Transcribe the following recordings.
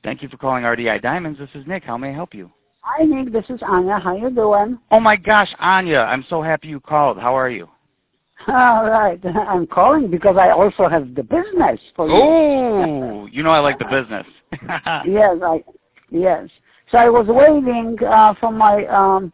Thank you for calling RDI Diamonds. This is Nick. How may I help you? Hi, Nick. This is Anya. How you doing? Oh, my gosh, Anya. I'm so happy you called. How are you? All right. I'm calling because I also have the business for you. Oh, you know I like the business. Yes. So I was waiting for my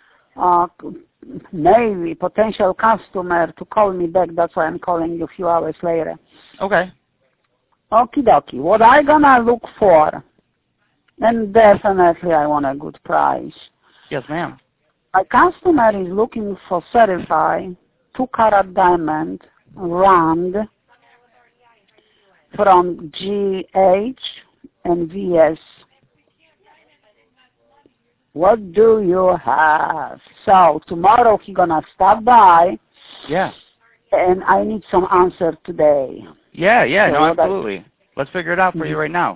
maybe potential customer to call me back. That's why I'm calling you a few hours later. Okay. Okie dokie. What I gonna look for? And definitely I want a good price. Yes, ma'am. My customer is looking for certified 2-carat diamond round from GH and VS. What do you have? So tomorrow he gonna stop by. Yeah. And I need some answer today. Yeah, So no, absolutely. Let's figure it out for you right now.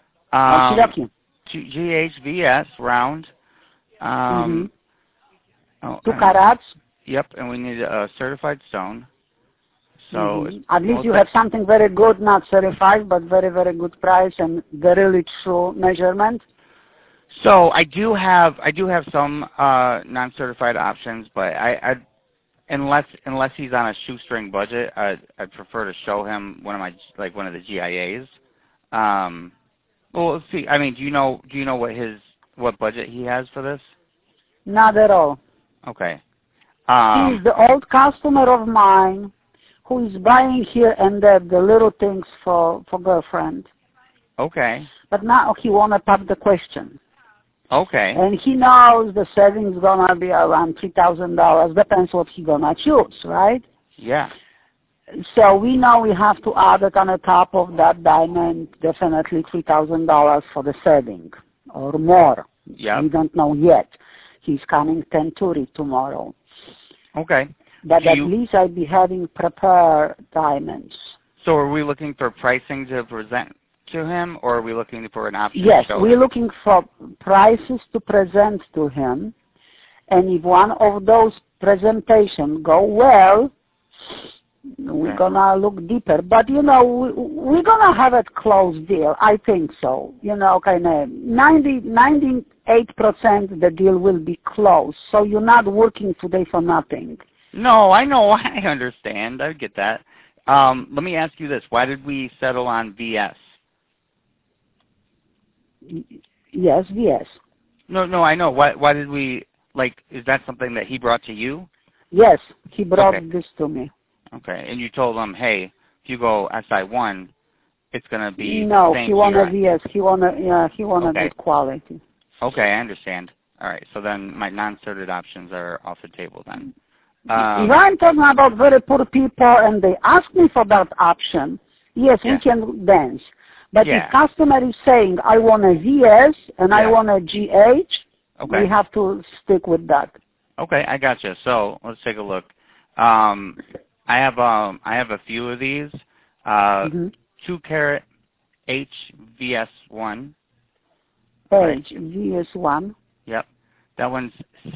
GHVS round. 2 carats. Yep, and we need a certified stone. So at least you have something very good, not certified, but very, very good price and the really true measurement. So I do have some non-certified options, but unless he's on a shoestring budget, I'd prefer to show him one of the GIAs. Well, let's see. I mean, do you know what budget he has for this? Not at all. Okay. He's the old customer of mine who is buying here and there the little things for girlfriend. Okay. But now he wanna pop the question. Okay. And he knows the savings gonna be around $3,000. Depends what he gonna choose, right? Yeah. So we know we have to add it on the top of that diamond, definitely $3,000 for the saving or more. Yeah. We don't know yet. He's coming 10:30 tomorrow. Okay. But at least I'll be having prepared diamonds. So are we looking for pricing to present to him, or are we looking for an option? Yes, to show we're him? looking for prices to present to him. And if one of those presentations go well, we're gonna look deeper. But we're gonna have a closed deal. I think so. Kind of 98% the deal will be closed. So you're not working today for nothing. No, I know. I understand. I get that. Let me ask you this. Why did we settle on VS? Yes, VS. No, I know. Why did we, is that something that he brought to you? Yes, he brought this to me. Okay, and you told him, hey, if you go SI1, it's going to be No, the same he wanted VS. He wanted good quality. Okay, I understand. All right, so then my non-certed options are off the table then. If I'm talking about very poor people and they ask me for that option, yes, we can dance. But if customer is saying, I want a VS and I want a GH, we have to stick with that. Okay, I gotcha. So let's take a look. I have a few of these. 2-carat HVS1. HVS1. Yep. That one's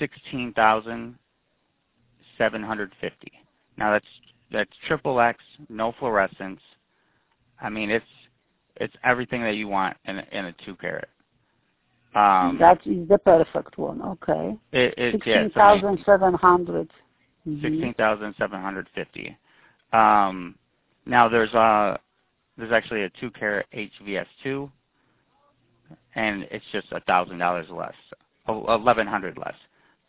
$16,750. Now that's triple X, no fluorescence. I mean, it's everything that you want in a 2-carat. That is the perfect one. Okay. 16,700. 16,750. Now there's actually a 2-carat HVS2, and it's just $1,000 less, 1,100 less,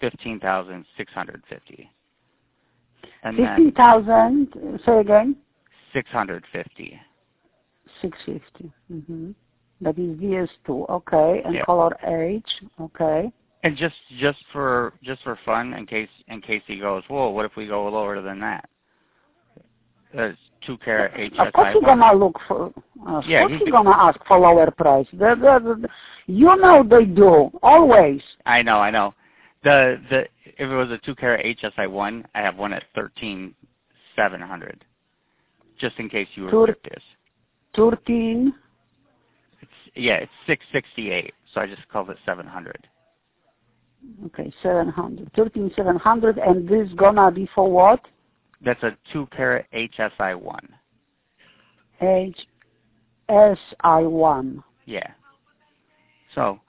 15,650. And 15,000. Say again. 650. 650. That is VS2. Okay, and color H. Okay. And just for fun, in case he goes, whoa, what if we go lower than that? 2-carat HSI. Of course, he's gonna look for. Of course, he's gonna ask for lower price. They do always. I know. If it was a 2-carat HSI1, I have one at 13,700. Just in case you were curious. 13. It's 668. So I just called it 700. Okay, 700. 13,700, and this gonna be for what? That's a 2-carat HSI1. HSI1. Yeah. So,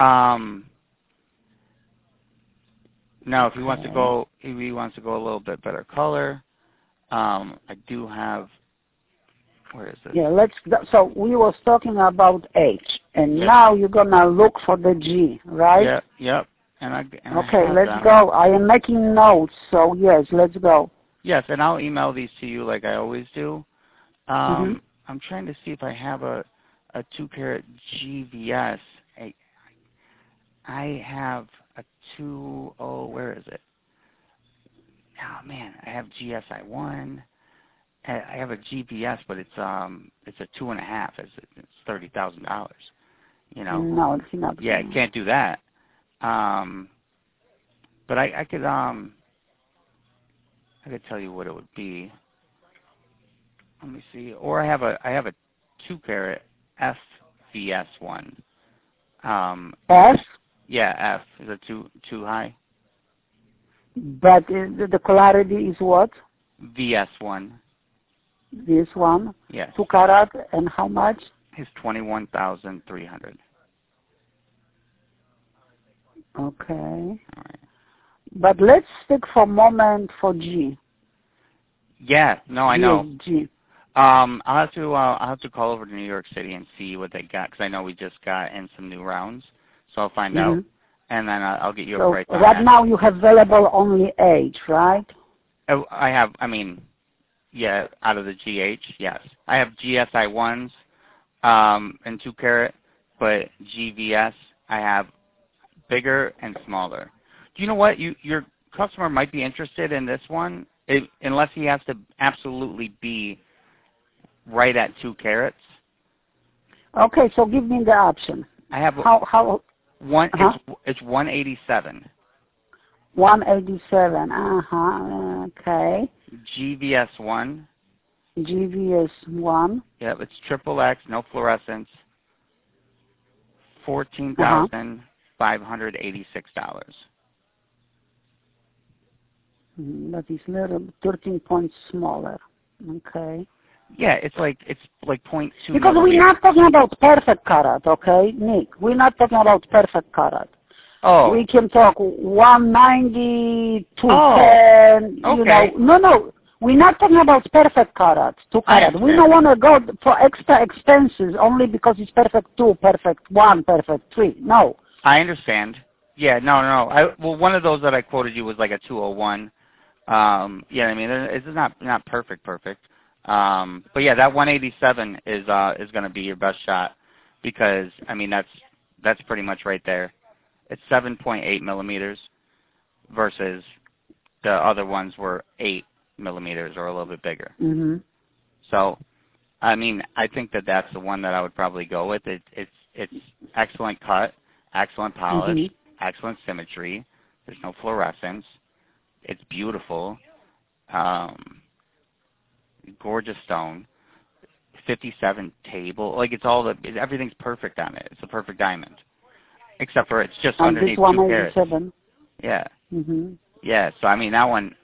now if he wants to go, if he wants to go a little bit better color, I do have. Where is it? Yeah, so we was talking about H, and now you're gonna look for the G, right? Yeah, yep. Okay, let's go. I am making notes, so yes, let's go. Yes, and I'll email these to you like I always do. I'm trying to see if I have a 2-carat GVS. I have a 2. Where is it? Oh man, I have GSI1. I have a GVS, but it's a 2.5. It's $30,000. You know. No, it's not. Yeah, I can't do that. But I could tell you what it would be. Let me see. Or I have a 2-carat FVS1. F? Yeah, F. Is it too high? But the clarity is what? VS1. This one? Yes. 2 carat, and how much? It's 21,300. Okay. All right. But let's stick for a moment for G. Yeah. No, I know. G. I'll have to call over to New York City and see what they got, because I know we just got in some new rounds, so I'll find out, and then I'll get you a price on that. Right now you have available only H, right? I have. I mean, yeah, out of the GH, yes. I have GSI1s in 2-carat, but GVS I have bigger and smaller. Do you know what? Your customer might be interested in this one, unless he has to absolutely be right at 2 carats. Okay, so give me the option. I have how one. It's 187. 187. Okay. GVS1. GVS1. Yep, it's XXX, no fluorescence. $14,586. That is little 13 points smaller. Okay. Yeah, it's like 0.2. Because we're not talking about perfect carat, okay, Nick? We're not talking about perfect carat. Oh. We can talk 190, 210, okay. No. We're not talking about perfect carat, 2 carat. We don't want to go for extra expenses only because it's perfect 2, perfect 1, perfect 3. No. I understand. Yeah, no. Well, one of those that I quoted you was like a 201. Yeah, I mean, it's not perfect. But yeah, that 187 is going to be your best shot, because I mean that's pretty much right there. It's 7.8 millimeters versus the other ones were 8 millimeters or a little bit bigger. So, I mean, I think that's the one that I would probably go with. It's excellent cut, excellent polish, excellent symmetry. There's no fluorescence. It's beautiful. Gorgeous stone. 57 table. Like everything's perfect on it. It's a perfect diamond. Except for it's just underneath 2 carats. Yeah. Yeah. So I mean that one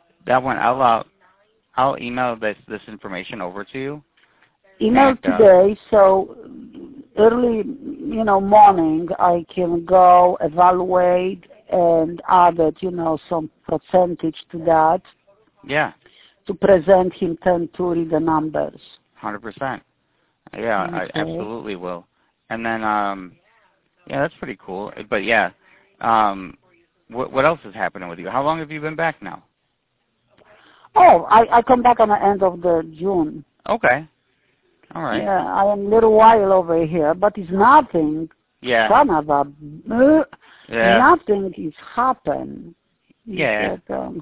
I'll email this information over to you. Email today, so early morning I can go evaluate and add some percentage to that. Yeah. To present him 10 to read the numbers. 100%. Yeah, okay. I absolutely will. And then, yeah, that's pretty cool. But yeah, what else is happening with you? How long have you been back now? Oh, I come back on the end of June. Okay. All right. Yeah, I am a little while over here, but it's nothing. Yeah. Son of a... Nothing is happened. Yeah.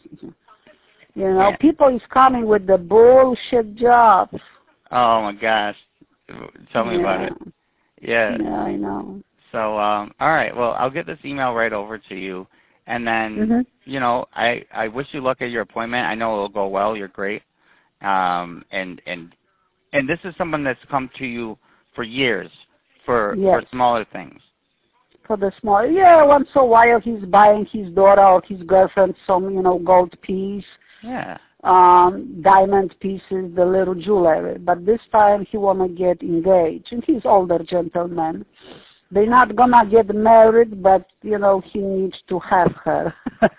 People is coming with the bullshit jobs. Oh my gosh. Tell me about it. Yeah. Yeah, I know. So, all right. Well, I'll get this email right over to you. And then, I wish you luck at your appointment. I know it'll go well. You're great. And this is someone that's come to you for years for smaller things. For the small, once in a while he's buying his daughter or his girlfriend some, gold piece. Yeah. Diamond pieces, the little jewelry. But this time he want to get engaged. And he's older gentleman. They're not gonna get married, but you know he needs to have her.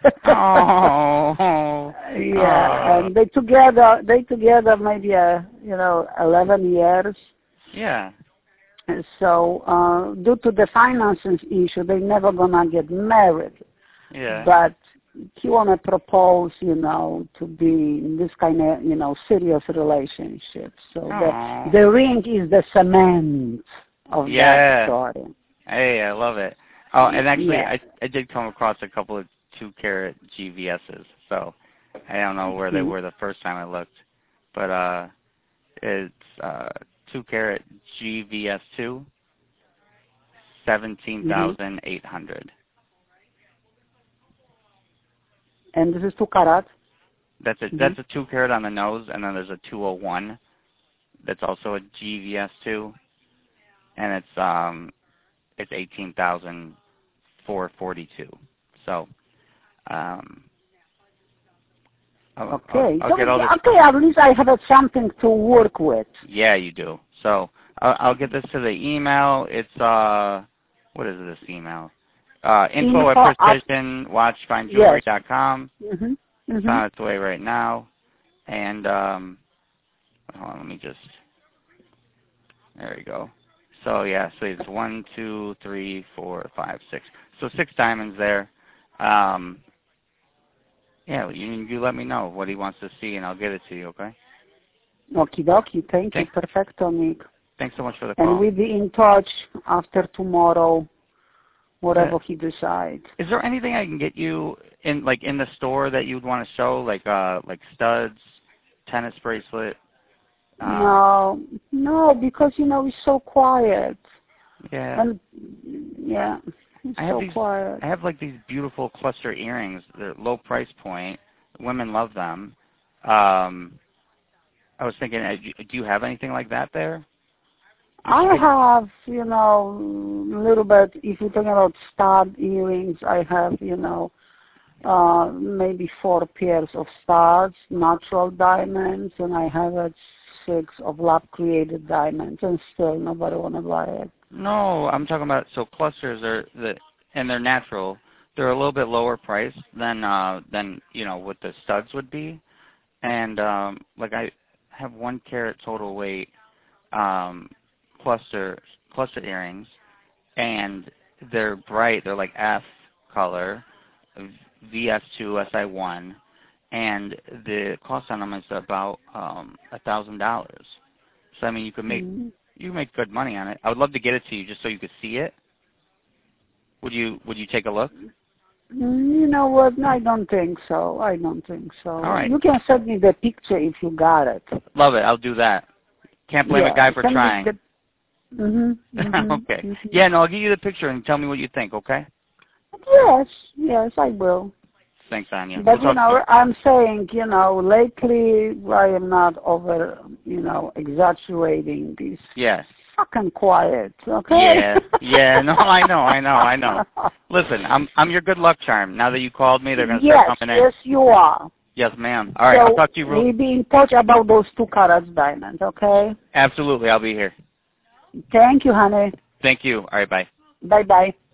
Oh. Yeah, and they together maybe 11 years. Yeah. So due to the finances issue, they're never gonna get married. Yeah. But he wanna propose, to be in this kind of, serious relationship. So the ring is the cement of that story. Hey, I love it. Oh, and actually, Yeah. I did come across a couple of 2-carat GVSs, so I don't know where they were the first time I looked, but it's 2-carat GVS2, 17,800. And this is 2 carat? That's it. That's a 2-carat on the nose, and then there's a 201. That's also a GVS2, and it's 18,442. So, I'll get all this. Okay, at least I have something to work with. Yeah, you do. So I'll get this to the email. It's what is this email? info@precisionwatchfinejewelry.com. Yes. It's on its way right now. And hold on, let me just. There we go. So yeah, so it's 1, 2, 3, 4, 5, 6. So 6 diamonds there. Yeah, you let me know what he wants to see, and I'll get it to you. Okay. Okie dokie. Thank you. Perfecto, Nick. Thanks so much for the call. And we'll be in touch after tomorrow, whatever he decides. Is there anything I can get you in the store that you'd want to show, like studs, tennis bracelet? No, because it's so quiet. Yeah. And it's so quiet. I have these beautiful cluster earrings. They're low price point. Women love them. I was thinking, do you have anything like that there? I have, a little bit. If you're talking about stud earrings, I have, maybe 4 pairs of studs, natural diamonds, and I have 6 of lab-created diamonds, and still nobody want to buy it. No, I'm talking about, so clusters and they're natural. They're a little bit lower priced than what the studs would be. And I have 1 carat total weight cluster earrings, and they're bright. They're like F color, VS2, SI1, and the cost on them is about $1,000. So I mean, you can make good money on it. I would love to get it to you just so you could see it. Would you take a look? You know what? I don't think so. All right. You can send me the picture if you got it. Love it. I'll do that. Can't blame a guy for trying. Okay. Yeah, no, I'll give you the picture and tell me what you think, okay? Yes, I will. Thanks, Anya. But, I'm saying, lately I am not over, exaggerating this. Yes. Fucking quiet, okay? Yeah, no, I know. Listen, I'm your good luck charm. Now that you called me, they're going to start coming in. Yes, you are. Yes, ma'am. All right, so I'll talk to you we'll be in touch about those 2 carat diamonds, okay? Absolutely, I'll be here. Thank you, honey. Thank you. All right, bye. Bye-bye.